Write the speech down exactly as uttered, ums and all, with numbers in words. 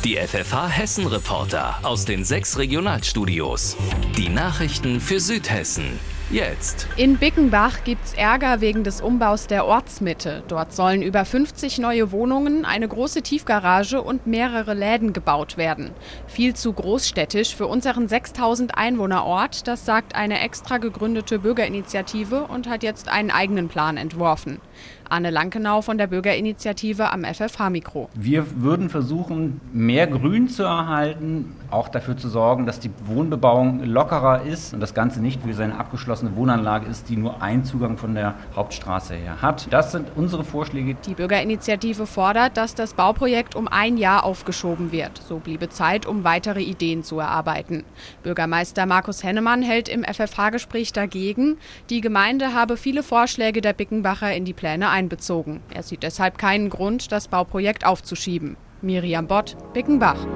Die F F H Hessen-Reporter aus den sechs Regionalstudios. Die Nachrichten für Südhessen. Jetzt. In Bickenbach gibt's Ärger wegen des Umbaus der Ortsmitte. Dort sollen über fünfzig neue Wohnungen, eine große Tiefgarage und mehrere Läden gebaut werden. Viel zu großstädtisch für unseren sechstausend Einwohner-Ort, das sagt eine extra gegründete Bürgerinitiative und hat jetzt einen eigenen Plan entworfen. Anne Lankenau von der Bürgerinitiative am F F H-Mikro. Wir würden versuchen, mehr Grün zu erhalten, auch dafür zu sorgen, dass die Wohnbebauung lockerer ist und das Ganze nicht wie so eine abgeschlossene Wohnanlage ist, die nur einen Zugang von der Hauptstraße her hat. Das sind unsere Vorschläge. Die Bürgerinitiative fordert, dass das Bauprojekt um ein Jahr aufgeschoben wird. So bliebe Zeit, um weitere Ideen zu erarbeiten. Bürgermeister Markus Hennemann hält im F F H-Gespräch dagegen. Die Gemeinde habe viele Vorschläge der Bickenbacher in die Pläne einbezogen. Er sieht deshalb keinen Grund, das Bauprojekt aufzuschieben. Miriam Bott, Bickenbach.